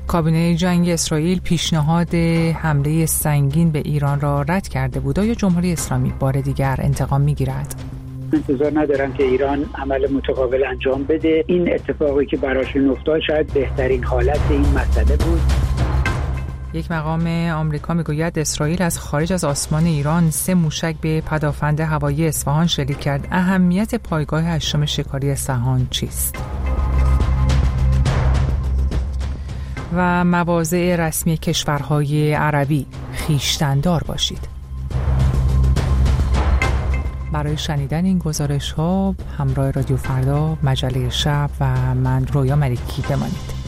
کابینه جنگ اسرائیل پیشنهاد حمله سنگین به ایران را رد کرده بود. آیا جمهوری اسلامی بار دیگر انتقام می‌گیرد؟ انتظار ندارم که ایران عمل متقابل انجام بده. این اتفاقی که براشون افتاد شاید بهترین حالت این مسئله بود. یک مقام آمریکا میگوید اسرائیل از خارج از آسمان ایران 3 موشک به پدافند هوایی اصفهان شلیک کرد. اهمیت پایگاه 8 شکاری اصفهان چیست؟ و مواضع رسمی کشورهای عربی: خویشتن‌دار باشید. برای شنیدن این گزارش‌ها همراه رادیو فردا، مجله شب و من رویا ملکی بمانید.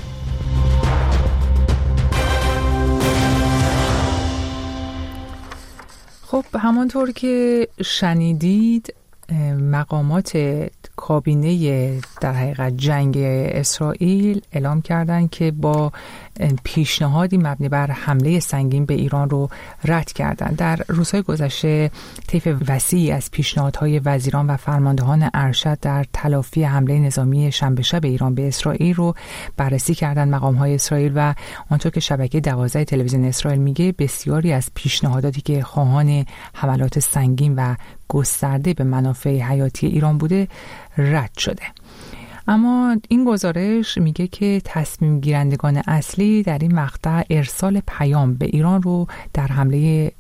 خب همانطور که شنیدید مقامات کابینه در حقیقت جنگ اسرائیل اعلام کردند که با پیشنهادی مبنی بر حمله سنگین به ایران رو رد کردند. در روزهای گذشته طیف وسیعی از پیشنهادهای وزیران و فرماندهان ارشد در تلافی حمله نظامی شنبه شب ایران به اسرائیل رو بررسی کردند مقام‌های اسرائیل و آنطور که شبکه 12 تلویزیون اسرائیل میگه بسیاری از پیشنهاداتی که خواهان حملات سنگین و گسترده به منافع حیاتی ایران بوده رد شده. اما این گزارش میگه که تصمیم گیرندگان اصلی در این مقطع ارسال پیام به ایران رو در حمله به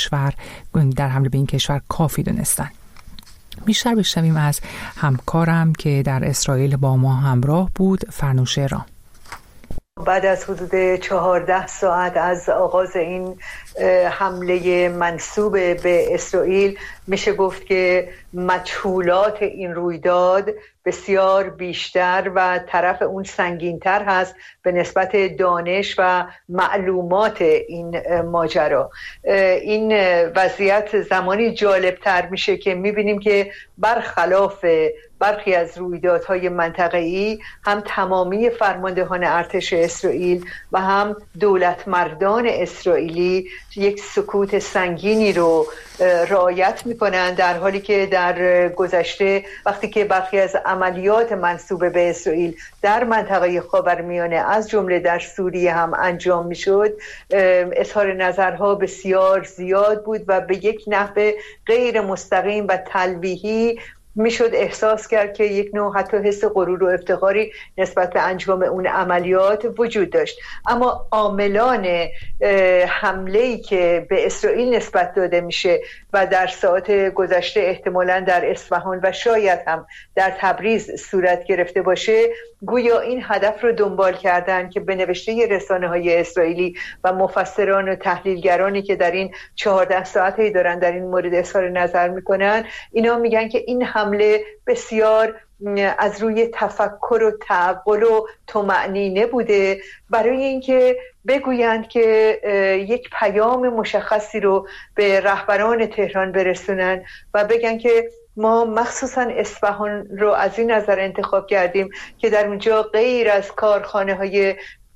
این کشور کافی دونستن. بیشتر بشنویم از همکارم که در اسرائیل با ما همراه بود، فرنوش را. بعد از حدود 14 ساعت از آغاز این حمله منسوب به اسرائیل میشه گفت که مجهولات این رویداد بسیار بیشتر و طرف اون سنگین‌تر هست به نسبت دانش و معلومات این ماجرا. این وضعیت زمانی جالبتر میشه که میبینیم که برخلاف برخی از رویدادهای منطقه‌ای هم تمامی فرماندهان ارتش اسرائیل و هم دولت مردان اسرائیلی یک سکوت سنگینی رو رعایت میکنن، در حالی که در گذشته وقتی که برخی از عملیات منسوب به اسرائیل در منطقه خاورمیانه از جمله در سوریه هم انجام میشد، اظهار نظرها بسیار زیاد بود و به یک نحو غیر مستقیم و تلویحی میشد احساس کرد که یک نوع حتی حس غرور و افتخاری نسبت به انجام اون عملیات وجود داشت. اما عاملان حمله‌ای که به اسرائیل نسبت داده میشه و در ساعات گذشته احتمالاً در اصفهان و شاید هم در تبریز صورت گرفته باشه، گویا این هدف رو دنبال کردن که به نوشته رسانه‌های اسرائیلی و مفسران و تحلیلگرانی که در این 14 ساعتی دارن در این مورد اظهار نظر میکنن، اینا میگن که این حمله بسیار از روی تفکر و تعقل و طمأنینه بوده، برای اینکه بگویند که یک پیام مشخصی رو به رهبران تهران برسونن و بگن که ما مخصوصا اصفهان رو از این نظر انتخاب کردیم که در اونجا غیر از کارخانه‌های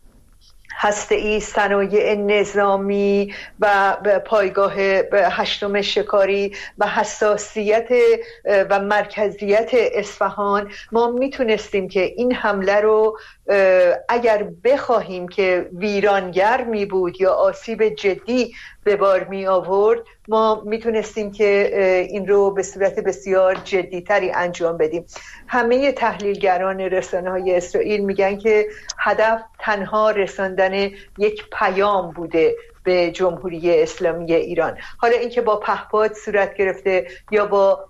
هسته‌ای، صنایع نظامی و پایگاه 8 شکاری و حساسیت و مرکزیت اصفهان ما میتونستیم که این حمله رو اگر بخواهیم که ویرانگر می بود یا آسیب جدی به بار می آورد، ما میتونستیم که این رو به صورت بسیار جدیتری انجام بدیم. همه تحلیلگران رسانه‌های اسرائیل میگن که هدف تنها رساندن یک پیام بوده به جمهوری اسلامی ایران. حالا اینکه با پهپاد صورت گرفته یا با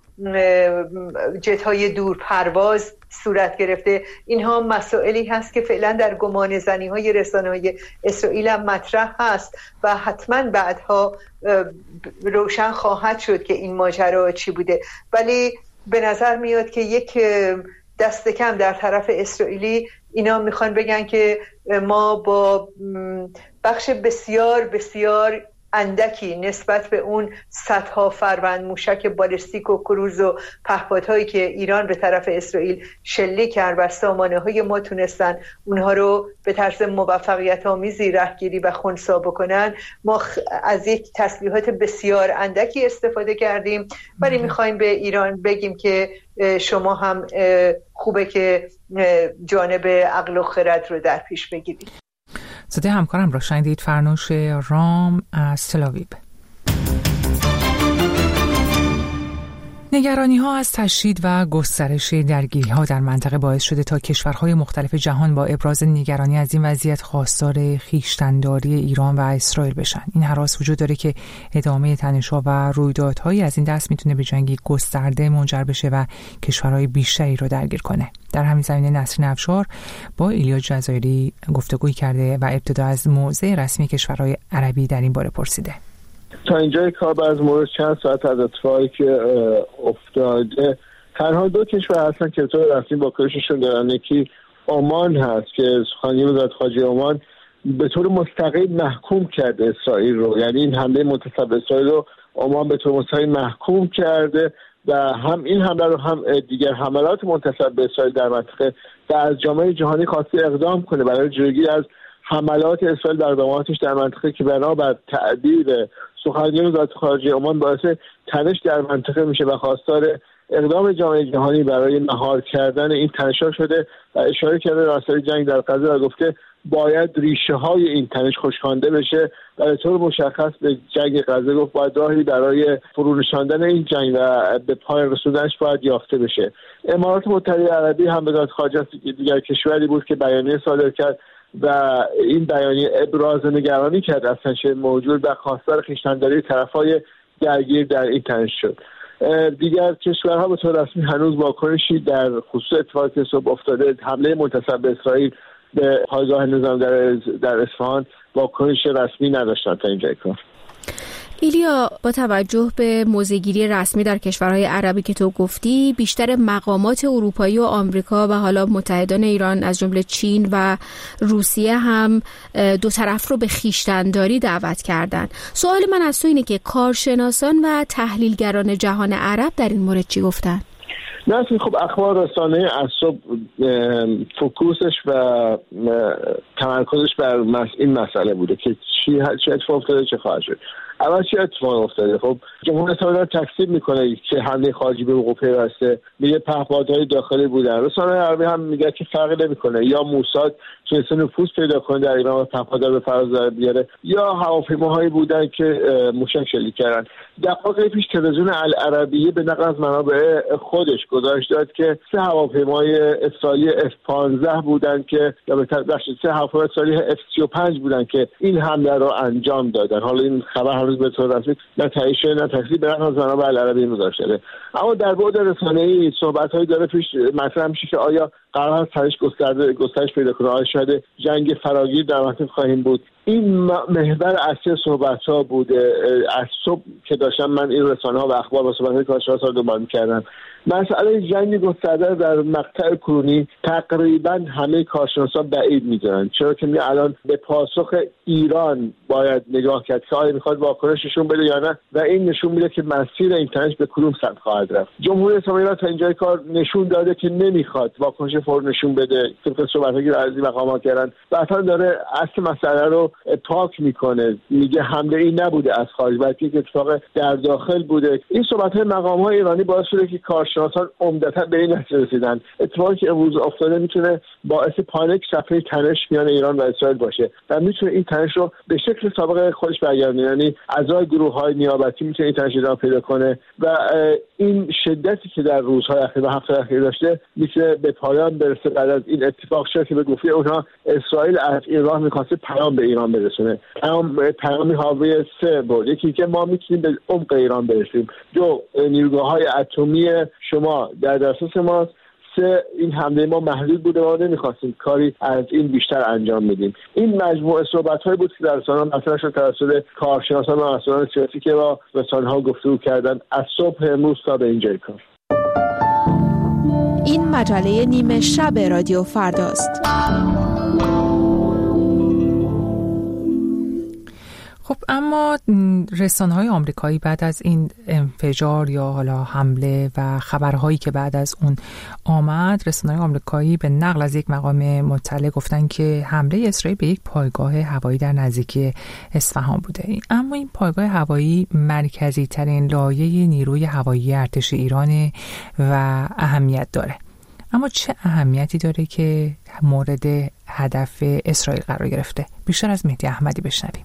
جت‌های دور پرواز صورت گرفته، اینها مسائلی هست که فعلا در گمان زنی‌های رسانه‌های اسرائیل هم مطرح هست و حتما بعدها روشن خواهد شد که این ماجرا چی بوده. ولی به نظر میاد که یک دست کم در طرف اسرائیلی اینا میخوان بگن که ما با بخش بسیار بسیار اندکی نسبت به اون صدها فروند موشک بالستیک و کروز و پهپادهایی که ایران به طرف اسرائیل شلیک کرد و سامانه‌های ما تونستن اونها رو به طرز موفقیت آمیزی رهگیری و خنثی بکنن، ما از یک تسلیحات بسیار اندکی استفاده کردیم، ولی میخوایم به ایران بگیم که شما هم خوبه که جانب عقل و خرد رو در پیش بگیرید. صدای همکارم را شنیدید، فرنوش رام از تل‌آویو. نگرانی‌ها از تشدید و گسترش درگیری‌ها در منطقه باعث شده تا کشورهای مختلف جهان با ابراز نگرانی از این وضعیت خواستار خویشتن‌داری ایران و اسرائیل بشن. این هراس وجود داره که ادامه تنش‌ها و رویدادهایی از این دست میتونه به جنگی گسترده منجر بشه و کشورهای بیشتری رو درگیر کنه. در همین زمینه نسرین افشار با ایلیا جزایری گفتگوی کرده و ابتدا از موضع رسمی کشورهای عربی در این باره پرسیده. تا اینجای کار بعد از مورد چند ساعت از اتفاقی که افتاده تنها دو کشور هستن که طور رسمی واکنششون دارن. یکی عمان هست که سخنگوی وزارت خارجه عمان به طور مستقیم محکوم کرده اسرائیل رو، یعنی این حمله متصل به اسرائیل رو عمان به طور مستقیم محکوم کرده و هم این حمله رو هم دیگر حملات متصل به اسرائیل در منطقه و از جامعه جهانی خواسته اقدام کنه برای جلوگیری از حملات اسرائیل بر اقداماتش در منطقه که بنابر تعبیر سخنگوی وزارت خارجه عمان باعث تنش در منطقه میشه و خواستار اقدام جامعه جهانی برای مهار کردن این تنش‌ها شده و اشاره کرده راستای جنگ در غزه و گفته باید ریشه های این تنش خشکانده بشه و به طور مشخص به جنگ غزه گفت باید راهی برای فرونشاندن این جنگ و به پایان رسوندنش باید یافته بشه. امارات متحده عربی هم وزارت خارجه دیگر کشوری بود که بیانیه صادر کرد و این بیانیه ابراز نگرانی کرد از تنش موجود و خواستار خویشتن‌داری طرف‌های درگیر در این تنش شد. دیگر کشورها به طور رسمی هنوز واکنشی در خصوص اتفاقی که صبح افتاده حمله متصل به اسرائیل به پایگاه نظام در اصفهان واکنش رسمی نداشتن تا اینجای کار. ایلیا، با توجه به موضع‌گیری رسمی در کشورهای عربی که تو گفتی، بیشتر مقامات اروپایی و آمریکا و حالا متحدان ایران از جمله چین و روسیه هم دو طرف رو به خویشتن‌داری دعوت کردن. سوال من از تو اینه که کارشناسان و تحلیلگران جهان عرب در این مورد چی گفتن؟ نه خب اخبار رسانه از صبح فوکوسش و تمرکزش بر این مسئله بوده که چه اتفاق افتاده چه خواهد شد. اول چه اتفاق افتاده؟ خب جمهوری اسلامی تکذیب میکنه که حمله خارجی به وقوع پیوسته، میگه پهپادهای داخلی بودن. رسانه عربی هم میگه که فرقی نمیکنه، یا موساد تونسته نفوذ پیدا کنه در ایران و پهپادها به فراز در بیاره، یا هواپیماهایی بودن که موشک شلیک کردن. دقایق پیش تلویزیون العربیه به نقل از منابع خودش گزارش داد که 3 هواپیمای اسرائیلی F-15 بودن که یا به تبدیل 3 هواپیمای اسرائیلی F-35 بودن که این حمله رو انجام دادن. حالا این خبر هنوز به طور رسمی نه تایید شده نه تکذیب به نقل از منابع العربیه گزارش شده. اما در بعد رسانه‌ای صحبت‌هایی داره پیش مطرح میشه که آیا قرار است تنش گسترش پیدا کنه، آیا شاید جنگ فراگیر در منطقه خواهیم بود. این محور اصلی صحبت‌ها بوده. از صبح که داشتم من این رسانه‌ها و اخبار و صحبت‌های کارشناسا رو دنبال می‌کردم، مسئله جنگ گسترده در مقطع کنونی تقریبا همه کارشناسا بعید می‌دونن، چرا که می الان به پاسخ ایران باید نگاه کرد که آیا می‌خواد واکنششون بده یا نه و این نشون میده که مسیر این تنش به کدوم سمت خواهد رفت. جمهوری اسلامی ایران تا اینجای کار نشون داده که نمی‌خواد واکنش فور نشون بده، طبق صحبت‌هایی که از این مقامات کردن، بعدا داره اصل مسئله رو پاک میکنه، میگه حمله این نبوده از خارج بلکه یک اتفاق در داخل بوده. این صحبت‌های مقام‌های ایرانی باعث شده که کارشناسان عمدتاً به این نتیجه رسیدن اتفاقی که امروز افتاده میتونه باعث پانیک صفحه تنش میان ایران و اسرائیل باشه و میتونه این تنش رو به شکل سابق خودش برگردونه، یعنی اعضای گروه‌های نیابتی میتونه این تنش ادامه پیدا کنه و این شدتی که در روزهای اخیر و هفته اخیر داشته میتونه به پایان برسه بعد از این اتفاق شد که به گفته اونها اسرائیل از این راه می‌خواسته پیام به ایران برسونه. پیامی حاوی 3 بود. یکی که ما میتونیم به عمق ایران برسیم، 2 نیروگاه‌های اتمی شما در دسترس ماست، 3 این حمله ما محدود بوده و نمیخواستیم کاری از این بیشتر انجام بدیم. این مجموعه صحبت‌هایی بود که در رسانه‌ها مطرح شد توسط کارشناسان و مسئولان سیاسی که با رسانه‌ها گفتگو کردن از صبح امروز تا به اینجای کار. این مجله نیمه شب رادیو فرداست. خب اما رسانه‌های آمریکایی بعد از این انفجار یا حالا حمله و خبرهایی که بعد از اون آمد، رسانه‌های آمریکایی به نقل از یک مقام مطلع گفتن که حمله اسرائیل به یک پایگاه هوایی در نزدیکی اصفهان بوده. اما این پایگاه هوایی مرکزی ترین لایه نیروی هوایی ارتش ایران و اهمیت داره. اما چه اهمیتی داره که مورد هدف اسرائیل قرار گرفته؟ بیشتر از مهدی احمدی بشنویم.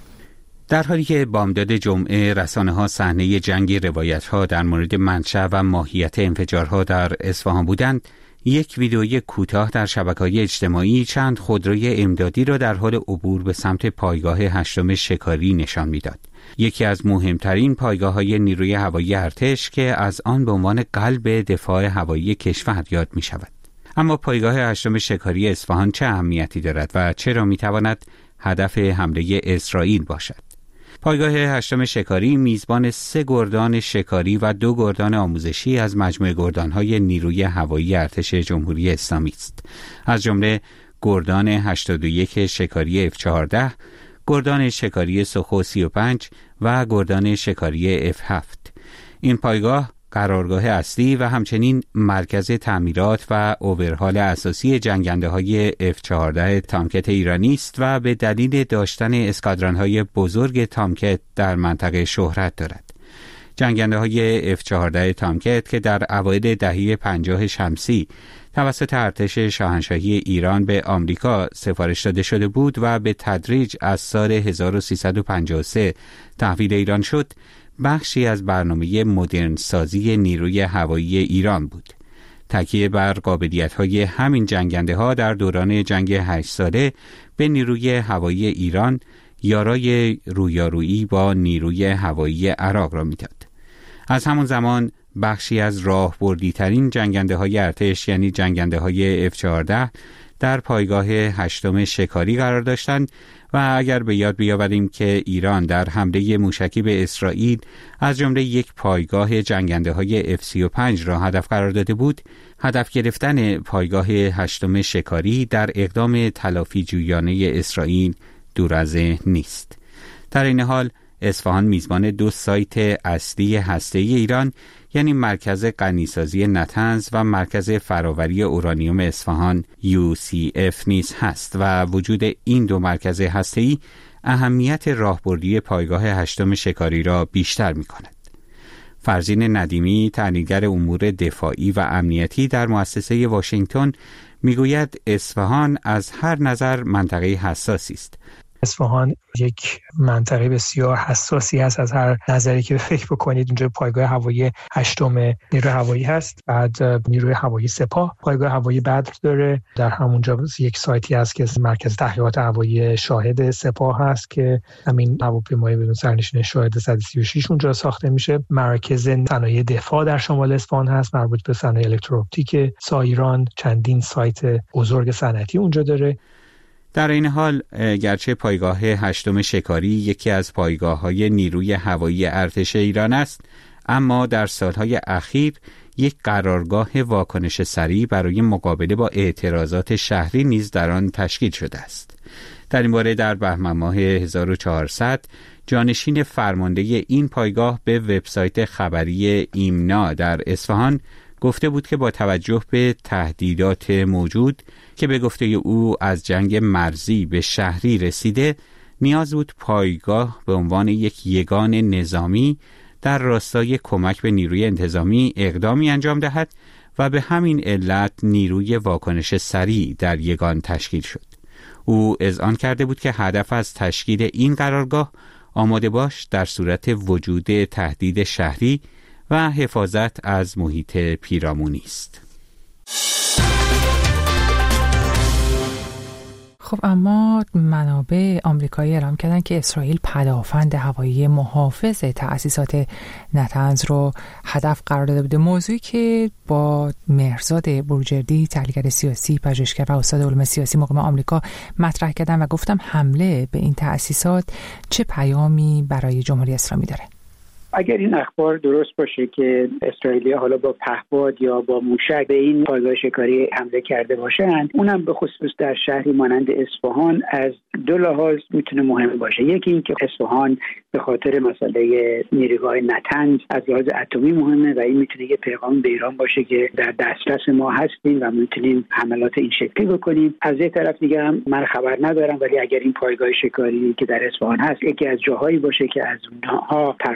در حالی که بامداد جمعه رسانه‌ها صحنه جنگ روایت‌ها در مورد منشأ و ماهیت انفجارها در اصفهان بودند، یک ویدئوی کوتاه در شبکه‌های اجتماعی چند خودروی امدادی را در حال عبور به سمت پایگاه 8 شکاری نشان می‌داد. یکی از مهمترین پایگاه‌های نیروی هوایی ارتش که از آن به عنوان قلب دفاع هوایی کشور یاد می‌شود. اما پایگاه 8 شکاری اصفهان چه اهمیتی دارد و چرا می‌تواند هدف حمله اسرائیل باشد؟ پایگاه 8 شکاری میزبان 3 گردان شکاری و 2 گردان آموزشی از مجموعه گردان‌های نیروی هوایی ارتش جمهوری اسلامی است. از جمله گردان 81 شکاری F-14، گردان شکاری سوخو 35 و گردان شکاری F-7. این پایگاه قرارگاه اصلی و همچنین مرکز تعمیرات و اوورهال اساسی جنگنده‌های F-14 تامکت ایرانی است و به دلیل داشتن اسکادران‌های بزرگ تامکت در منطقه شهرت دارد. جنگنده‌های F-14 تامکت که در اوایل دهه 50 شمسی توسط ارتش شاهنشاهی ایران به آمریکا سفارش داده شده بود و به تدریج از سال 1353 تحویل ایران شد، بخشی از برنامه مدرن سازی نیروی هوایی ایران بود. تکیه بر قابلیت‌های همین جنگنده‌ها در دوران جنگ 8 ساله به نیروی هوایی ایران یارای رویارویی با نیروی هوایی عراق را می‌داد. از همون زمان بخشی از راهبردی‌ترین جنگنده‌های ارتش یعنی جنگنده‌های F-14 در پایگاه 8 شکاری قرار داشتند و اگر به یاد بیاوریم که ایران در حمله موشکی به اسرائیل از جمله یک پایگاه جنگنده‌های F-35 را هدف قرار داده بود، هدف گرفتن پایگاه 8 شکاری در اقدام تلافی جویانه اسرائیل دور از ذهن نیست. در این حال اصفهان میزبان 2 سایت اصلی هسته‌ای ایران یعنی مرکز غنیسازی نطنز و مرکز فراوری اورانیوم اصفهان UCF نیز هست و وجود این 2 مرکز هسته‌ای اهمیت راهبردی پایگاه 8 شکاری را بیشتر می‌کند. فرزین ندیمی، تحلیلگر امور دفاعی و امنیتی در مؤسسه واشنگتن، میگوید اصفهان از هر نظر منطقه حساسی است. اصفهان یک منطقه بسیار حساسی است از هر نظری که فکر بکنید. اونجا پایگاه هوایی 8 نیروی هوایی هست، بعد نیروی هوایی سپاه پایگاه هوایی بدر داره، در همونجا یک سایتی هست که مرکز تحقیقات هوایی شاهد سپاه هست که همین هواپیمای بدون سرنشین شاهد 136 اونجا ساخته میشه. مرکز صنایع دفاع در شمال اصفهان هست مربوط به صنایع الکترواپتیک سایران، چندین سایت بزرگ صنعتی اونجا داره. در این حال گرچه پایگاه 8 شکاری یکی از پایگاه‌های نیروی هوایی ارتش ایران است، اما در سالهای اخیر یک قرارگاه واکنش سریع برای مقابله با اعتراضات شهری نیز در آن تشکیل شده است. در این باره در بهمن ماه 1400 جانشین فرمانده این پایگاه به وبسایت خبری ایمنا در اصفهان گفته بود که با توجه به تهدیدات موجود که به گفته او از جنگ مرزی به شهری رسیده، نیاز بود پایگاه به عنوان یک یگان نظامی در راستای کمک به نیروی انتظامی اقدامی انجام دهد و به همین علت نیروی واکنش سریع در یگان تشکیل شد. او اذعان کرده بود که هدف از تشکیل این قرارگاه آماده باش در صورت وجود تهدید شهری و حفاظت از محیط پیرامونی است. خب اما منابع آمریکایی اعلام کردن که اسرائیل پدافند هوایی محافظ تأسیسات نطنز رو هدف قرار داده بوده. موضوعی که با مهرزاد بروجردی، تحلیلگر سیاسی، پژوهشگر و استاد علوم سیاسی مقیم آمریکا مطرح کردن و گفتم حمله به این تأسیسات چه پیامی برای جمهوری اسلامی داره؟ اگر این اخبار درست باشه که اسرائیلی‌ها حالا با پهپاد یا با موشک به این پایگاه شکاری حمله کرده باشند، اونم به خصوص در شهری مانند اصفهان، از 2 لحاظ میتونه مهم باشه. یکی این که اصفهان به خاطر مسئله نیروگاه نطنز از لحاظ اتمی مهمه و این میتونه یه پیغام به ایران باشه که در دسترس ما هستیم و میتونیم حملات این شکلی بکنیم. از یه طرف دیگه هم من خبر ندارم، ولی اگر این پایگاه شکاری که در اصفهان هست یکی از جاهایی باشه که از اونها پرتاب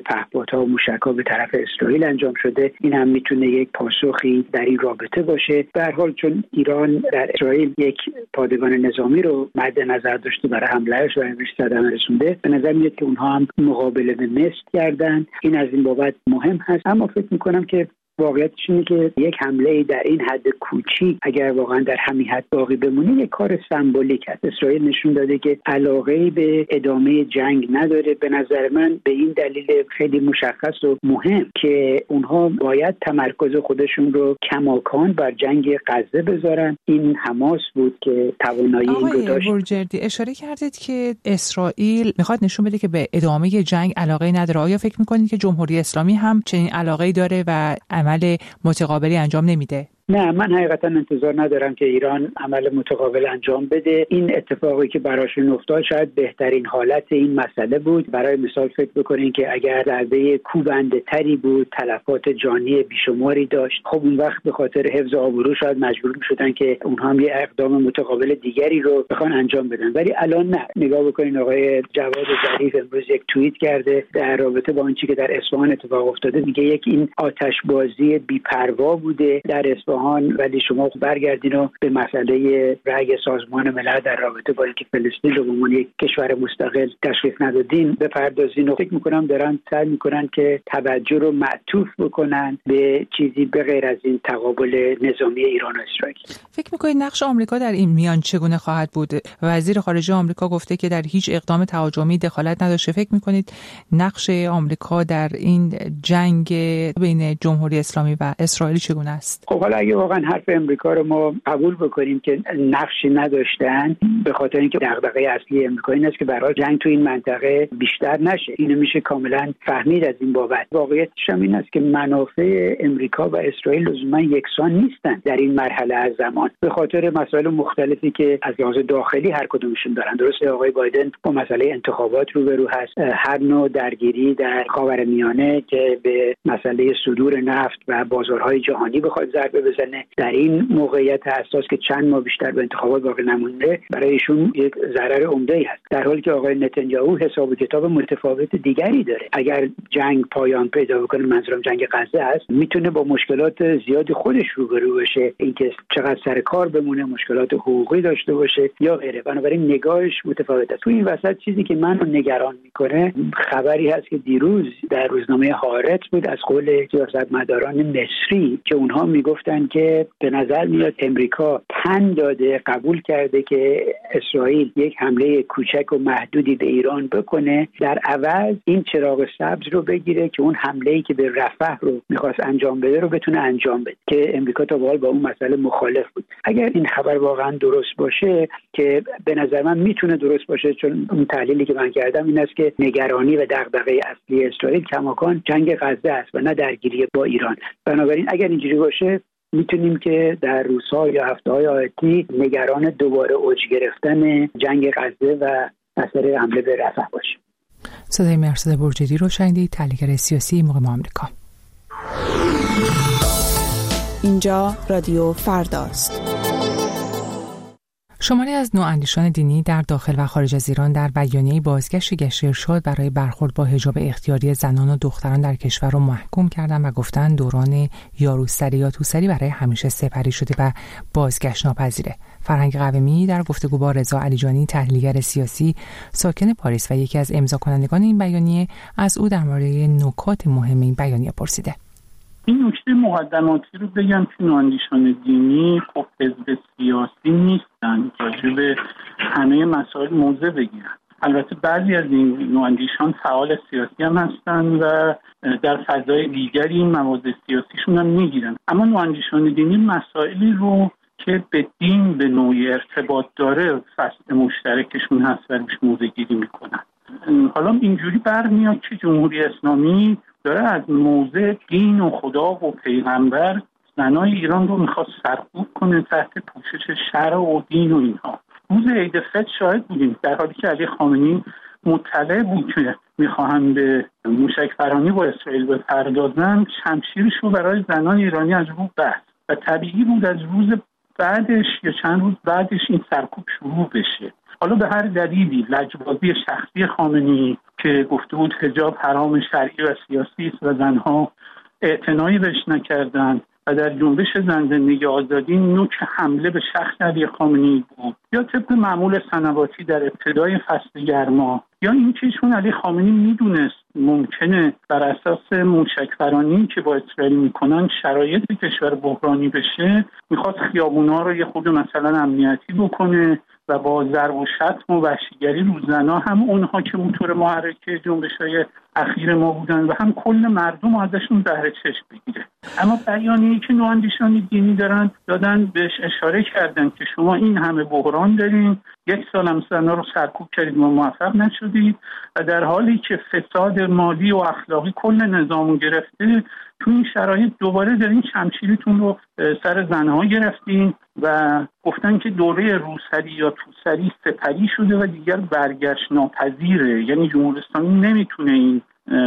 پهپادها و موشک‌ها به طرف اسرائیل انجام شده. این هم میتونه یک پاسخی در این رابطه باشه. به هر حال چون ایران در اسرائیل یک پادگان نظامی رو مد نظر داشته برای حملهش و بهش صدمه رسونده، به نظر میاد که اونها هم مقابله به مثل کردن. این از این بابت مهم هست، اما فکر میکنم که واقعیتش اینه که یک حمله در این حد کوچیک اگر واقعا در همین حد باقی بمونه یک کار سمبولیک است. اسرائیل نشون داده که علاقه به ادامه جنگ نداره. به نظر من به این دلیل خیلی مشخص و مهم که اونها باید تمرکز خودشون رو کماکان بر جنگ غزه بذارن. این حماس بود که توانایی این رو داشت. بورجردی اشاره کردید که اسرائیل میخواد نشون بده که به ادامه جنگ علاقه نداره. آیا فکر میکنید که جمهوری اسلامی هم چنین علاقه‌ای داره و عمل متقابلی انجام نمیده؟ نه، من حقیقتا انتظار ندارم که ایران عمل متقابل انجام بده. این اتفاقی که براشون افتاد شاید بهترین حالت این مسئله بود. برای مثال فکر بکنین که اگر ضربه کوبنده تری بود، تلفات جانی بیشماری داشت، خب اون وقت به خاطر حفظ آبرو شاید مجبور میشدن که اونها هم یه اقدام متقابل دیگری رو بخوان انجام بدن. ولی الان نه. نگاه بکنین آقای جواد ظریف امروز یک توییت کرده در رابطه با آنچه که در اصفهان اتفاق افتاده. میگه یک این آتشبازی بی‌پروا بوده در اصفهان، ولی شما برگردین و به مسئله رأی سازمان ملل در رابطه با اینکه فلسطین رو به عنوان یک کشور مستقل تشخیص ندادین بپردازین. فکر میکنم دارن سعی میکنن که توجه رو معطوف بکنن به چیزی به غیر از این تقابل نظامی ایران و اسرائیل. فکر میکنید نقش آمریکا در این میان چگونه خواهد بود؟ وزیر خارجه آمریکا گفته که در هیچ اقدام تهاجمی دخالت نداشته. فکر میکنید نقش آمریکا در این جنگ بین جمهوری اسلامی و اسرائیل چگونه است؟ خب حالا اگه واقعا حرف امریکا رو ما قبول بکنیم که نقشی نداشتن، به خاطر اینکه دغدغه اصلی امریکا این است که برای جنگ تو این منطقه بیشتر نشه. اینو میشه کاملا فهمید از این بابت. واقعیتش هم این است که منافع امریکا و اسرائیل لزوما یکسان نیستن در این مرحله از زمان، به خاطر مسائل مختلفی که از لحاظ داخلی هر کدومشون دارن. درسته آقای بایدن با مسئله انتخابات روبرو هست، هر نوع درگیری در خاورمیانه که به مسئله صدور نفت و بازارهای جهانی بخواد ضربه بزنه، در این موقعیت حساس که چند ماه بیشتر به انتخابات باقی نمونده، برای ایشون یک ضرر عمده‌ای هست. در حالی که آقای نتانیاهو حساب و کتاب متفاوت دیگری داره. اگر جنگ پایان پیدا بکنه، منظورم جنگ غزه است، میتونه با مشکلات زیادی خودش روبرو بشه، اینکه چقدر سر کار بمونه، مشکلات حقوقی داشته باشه یا غیره. بنابراین نگاهش متفاوته. تو این وسط چیزی که منو نگران میکنه خبری هست که دیروز در روزنامه هارتز بود از قول سیاستمداران مصری که اونها میگفتن که به نظر میاد امریکا پند داده، قبول کرده که اسرائیل یک حمله کوچک و محدودی به ایران بکنه، در عوض این چراغ سبز رو بگیره که اون حمله‌ای که به رفح رو میخواست انجام بده رو بتونه انجام بده، که امریکا تا به حال با اون مسئله مخالف بود. اگر این خبر واقعا درست باشه، که به نظر من میتونه درست باشه، چون اون تحلیلی که من کردم این است که نگرانی و دغدغه اصلی اسرائیل کماکان جنگ غزه است و نه درگیری با ایران. بنابراین اگر اینجوری باشه میتونیم که در روزها یا هفته‌های آتی نگران دوباره اوج گرفتن جنگ غزه و مسئله حمله به رفح باشیم. صدای مرسد بورجردی رو شنیدید، تحلیلگر سیاسی مقام آمریکا. اینجا رادیو فرداست. شماری از نواندیشان دینی در داخل و خارج از ایران در بیانیه بازگشت گشت ارشاد برای برخورد با حجاب اختیاری زنان و دختران در کشور را محکوم کردند و گفتند دوران یا روسری یا توسری برای همیشه سپری شده و بازگشت ناپذیره. فرهنگ قومی در گفتگو با رضا علیجانی، تحلیلگر سیاسی ساکن پاریس و یکی از امضا کنندگان این بیانیه، از او در مورد نکات مهم این بیانیه پرسیده. این نکته مقدماتی رو بگم که نواندیشان دینی خب حزب سیاسی نیستن، راجع به همه مسائل موضع بگیرن. البته بعضی از این نواندیشان فعال سیاسی هم هستن و در فضای دیگری این موضوع سیاسیشون هم میگیرن، اما نواندیشان دینی مسائلی رو که به دین به نوعی ارتباط داره فصل مشترکشون هست و روش موضع گیری میکنن. حالا اینجوری برمیاد که جمهوری اسلامی داره از موضع دین و خدا و پیغمبر زنای ایران رو میخواد سرکوب کنه تحت پوشش شرع و دین و اینها. روز عید فطر شاهد بودیم، در حالی که علی خامنه‌ای مطلع بود که میخواهند به موشک‌پرانی با اسرائیل بپردازن، شمشیرش رو برای زنان ایرانی از رو بست و طبیعی بود از روز بعدش یا چند روز بعدش این سرکوب شروع بشه. حالا به هر دلیلی لجبازی شخصی خامنه‌ای که گفته بود حجاب حرام شرعی و سیاسی است و زنها اعتنایی بهش نکردند و در جنبش زن زندگی آزادی نوک حمله به شخص علی خامنه‌ای بود، یا طبق معمول سنواتی در ابتدای فصل گرما، یا اینکه چون علی خامنه‌ای میدونست ممکنه بر اساس موشک‌برانی که با اسرائیل میکنن شرایط کشور بحرانی بشه، میخواست خیابونا رو یه خود مثلا امنیتی بکنه و با ضرب و شتم و وحشیگری رو زنا، هم اونها که موتور محرک جنبش‌های اخیر ما بودن و هم کل مردم ازشون بهره چشم بگیره. اما بیانیه‌ای که نواندیشان دینی دادن بهش اشاره کردن که شما این همه بحران دارین، 1 سال هم زنا رو سرکوب کردید و موفق نشدید و در حالی که فساد مالی و اخلاقی کل نظامو گرفته، تو این شرایط دوباره دارین شمشیرتون رو سر زنها گرفتین و گفتن که دوره روسری یا توسری سپری شده و دیگر برگشت ناپذیره. یعنی جمهوری اسلامی نمیتونه این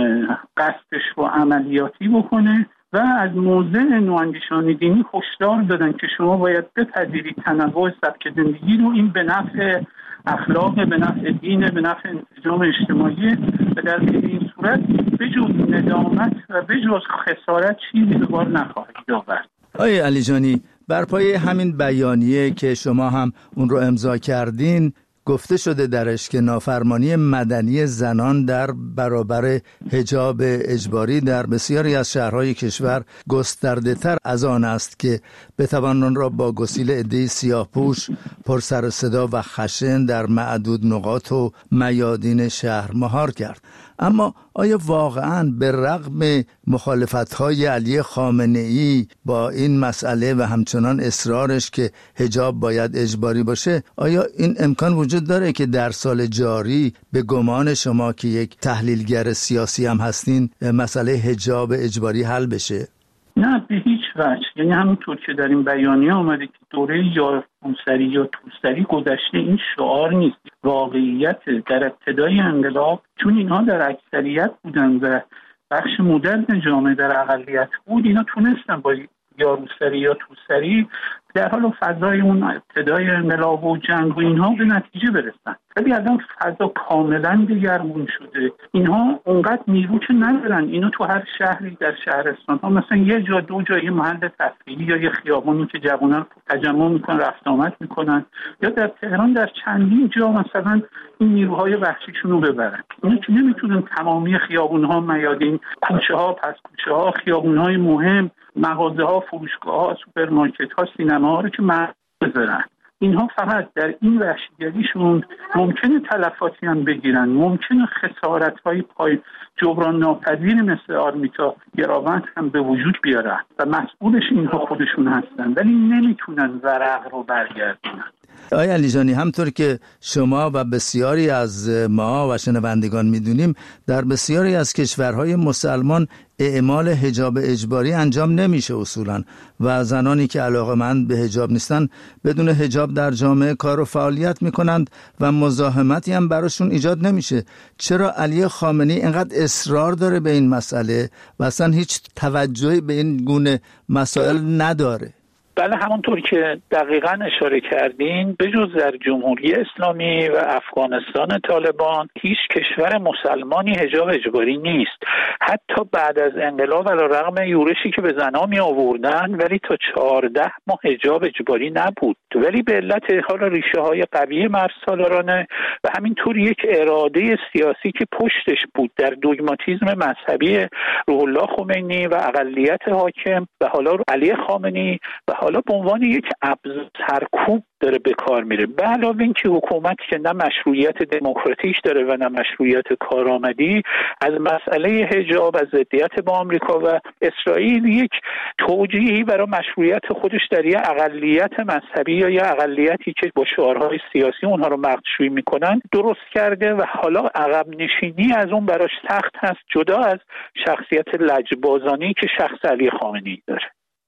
قصدش رو عملیاتی بکنه و از موضع نواندیشان دینی هشدار دادن که شما باید بپذیرید تنوع سبک زندگی رو، این به نفع اخلاق، به نفع دین، به نفع انسجام اجتماعی و در این صورت بجز ندامت و بجز خسارت چیزی به بار نخواهید آورد. آقای علیجانی، بر پایه همین بیانیه که شما هم اون رو امضا کردین، گفته شده درش که نافرمانی مدنی زنان در برابر حجاب اجباری در بسیاری از شهرهای کشور گسترده تر از آن است که بتوان آن را با گسیل عده‌ای سیاه‌پوش پر سر و صدا و خشن در معدود نقاط و میادین شهر مهار کرد. اما آیا واقعاً به رغم مخالفت‌های علی خامنه‌ای با این مسئله و همچنان اصرارش که حجاب باید اجباری باشه، آیا این امکان وجود داره که در سال جاری به گمان شما که یک تحلیلگر سیاسی هم هستین مسئله حجاب اجباری حل بشه؟ نه، به هیچ وجه. یعنی همونطور که در این بیانیه آمده که دوره یا روسری یا توسری گذشته، این شعار نیست، واقعیت. در ابتدای انقلاب چون اینها در اکثریت بودن و بخش مدرن جامعه در اقلیت بود، اینا تونستن با یا روسری یا توسری در حال فضای اون ابتدای انقلاب و جنگ و اینها به نتیجه برسن. ولی الان فضا کاملا دگرگون شده. اینها اونقدر نیرو که ندارن. اینا تو هر شهری در شهرستان ها مثلا یه جا دو جا یه محل تفریحی یا یه خیابونی که جوانان تجمع میکنن رفت آمد میکنن، یا در تهران در چندین جا مثلا این نیروهای وحشیشون رو ببرن. اینا که نمیتونن تمامی خیابون ها، میادین، کوچه ها، پس کوچه ها، خیابون های مهم، مغازه ها، فروشگاه ها، سوپرمارکت ها، سینما ها رو که مرد بذارن. اینها فقط در این وحشیگریشون ممکنه تلفاتی هم بگیرن، ممکنه خسارت های پای جبران ناپذیر مثل آرمیتا گراوند هم به وجود بیارن و مسئولش اینها خودشون هستن، ولی نمیتونن ورق رو برگردونن. آقای علیجانی، همطور که شما و بسیاری از ما و شنوندگان میدونیم، در بسیاری از کشورهای مسلمان اعمال حجاب اجباری انجام نمیشه اصولا و زنانی که علاقه‌مند به حجاب نیستن بدون حجاب در جامعه کار و فعالیت میکنند و مزاحمتی هم براشون ایجاد نمیشه. چرا علی خامنه‌ای اینقدر اصرار داره به این مسئله و اصلا هیچ توجهی به این گونه مسائل نداره؟ بله، همونطور که دقیقاً اشاره کردین، بجز در جمهوری اسلامی و افغانستان طالبان هیچ کشور مسلمانی حجاب اجباری نیست. حتی بعد از انقلاب علیرغم یورشی که به زنها می آوردن، ولی تا 14 ماه حجاب اجباری نبود، ولی به علت حال ریشه های قوی مرزسالارانه و همینطور یک اراده سیاسی که پشتش بود در دوگماتیسم مذهبی روح الله خمینی و اقلیت حاکم و حالا علی خامنه‌ای و حالا به عنوان یک ابزار سرکوب داره به کار میره. به علاوه اینکه حکومتی که نه مشروعیت دموکراتیک داره و نه مشروعیت کارآمدی، از مسئله حجاب از ضدیت با آمریکا و اسرائیل یک توجیهی برای مشروعیت خودش در یک اقلیت مذهبی یا یک اقلیتی که با شعارهای سیاسی اونها رو مقدشویی میکنن درست کرده و حالا عقب نشینی از اون براش سخت هست، جدا از شخصیت لجبازانی که شخص علی خامنه‌ای داره.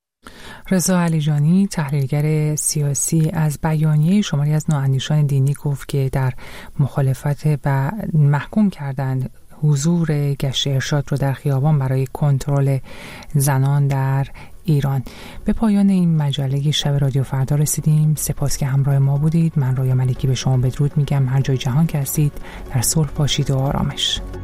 رضا علیجانی، تحلیلگر سیاسی، از بیانیه شماری از نواندیشان دینی گفت که در مخالفت و محکوم کردن حضور گشت ارشاد رو در خیابان برای کنترل زنان در ایران. به پایان این مجله شب رادیو فردا رسیدیم. سپاس که همراه ما بودید. من رویا ملکی به شما بدرود میگم. هر جای جهان که هستید در صلح باشید و آرامش.